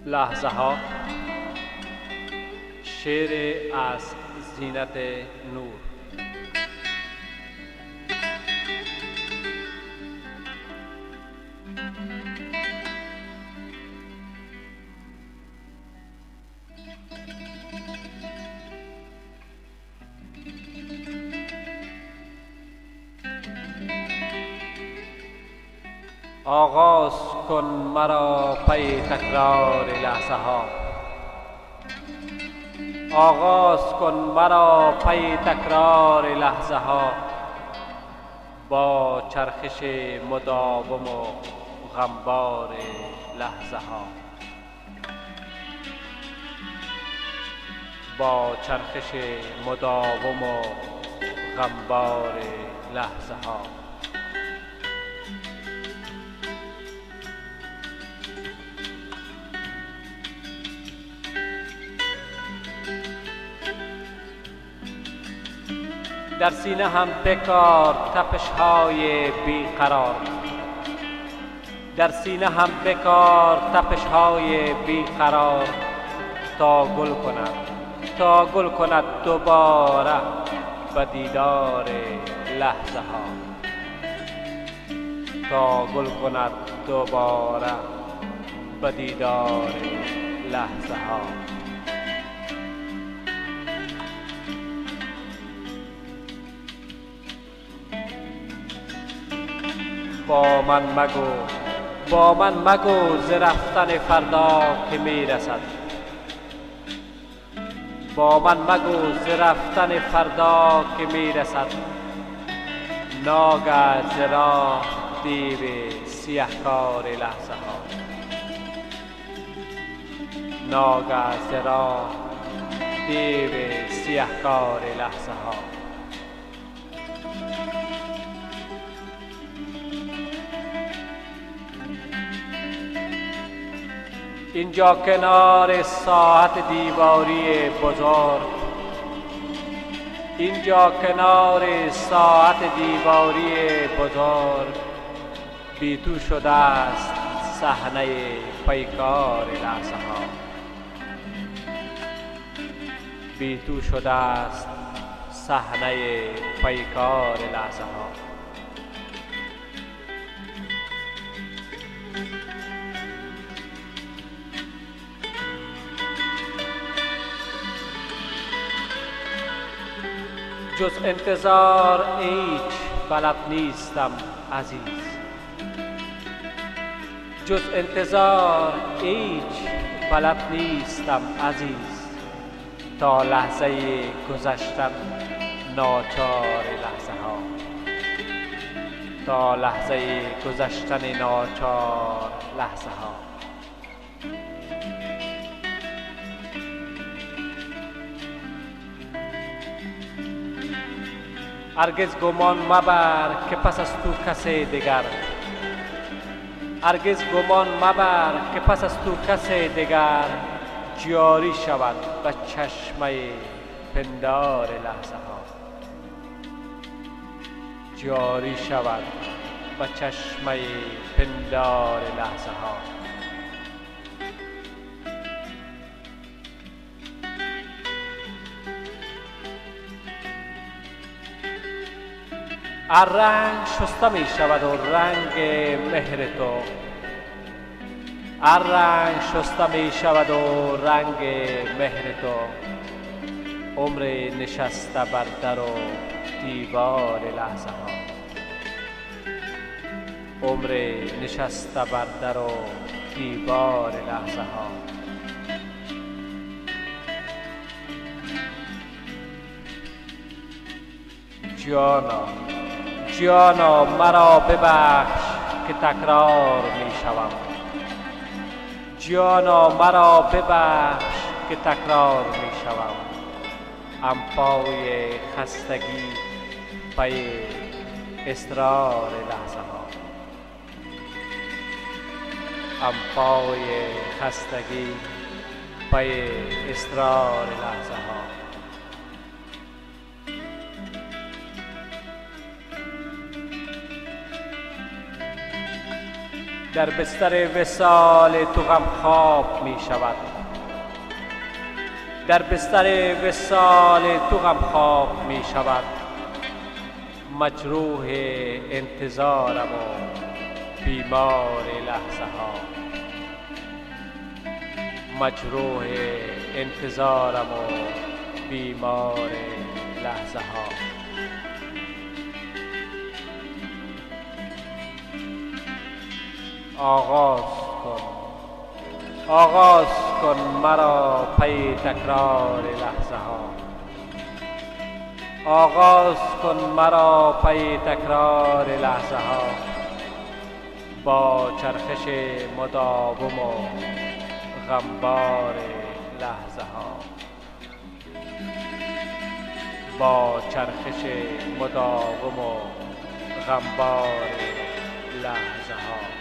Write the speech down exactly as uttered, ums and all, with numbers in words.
لحظه ها. شعر از زینت نور. آغاز کن مرا پی تکرار لحظه ها. آغاز کن مرا پی تکرار لحظه ها، با چرخش مداوم و غمبار لحظه ها. با چرخش مداوم و غمبار لحظه ها. در سینه هم بکار تپش های بیقرار. در سینه هم بکار تپش های بیقرار، تا گل کند تا گل کند دوباره به دیدار لحظه ها. تا گل کند دوباره به دیدار لحظه ها. با من مگو با من مگو ز رفتن فردا که میرسد. با من مگو ز رفتن فردا که میرسد. ناگه ز راه دیو سیهکار لحظه ها. ناگه ز راه دیو سیهکار لحظه ها. اینجا کنار ساعت دیواری بزرگ. اینجا کنار ساعت دیواری بزرگ، بی تو شده است صحنه پیکار لحظه ها. بی تو شده است صحنه پیکار لحظه ها. جز انتظار هیچ بلد نیستم عزیز. جز انتظار هیچ بلد نیستم عزیز، تا لحظه گذشتن ناچار لحظه ها. تا لحظه گذشتن ناچار لحظه ها. هرگز گمان مبر که پس از تو کسی دیگر. هرگز گمان مبر که پس از تو کسی دیگر، جاری شود به چشمه پندار لحظه ها. جاری شود به چشمه پندار لحظه ها. هر رنگ شسته می شود و رنگ مهر تو. هر رنگ شسته می شود و رنگ مهر تو. عمر نشسته بر در و دیوار لحظه ها. عمر نشسته بر در و دیوار لحظه ها. جانا جانا مرا ببخش که تکرار می شوم. جانا مرا ببخش که تکرار می شوم. ام پای خستگی پی اصرار لحظه ها. ام پای خستگی پی اصرار لحظه ها. در بستر وصال تو غم خواب می شود، در بستر وصال تو غم خواب می شود. مجروح انتظارم و بیمار لحظه ها، مجروح انتظارم و بیمار لحظه ها. آغاز کن آغاز کن مرا پی تکرار لحظه ها، آغاز کن مرا پی تکرار لحظه ها. با چرخش مداوم و غمبار لحظه ها، با چرخش مداوم و غمبار لحظه ها.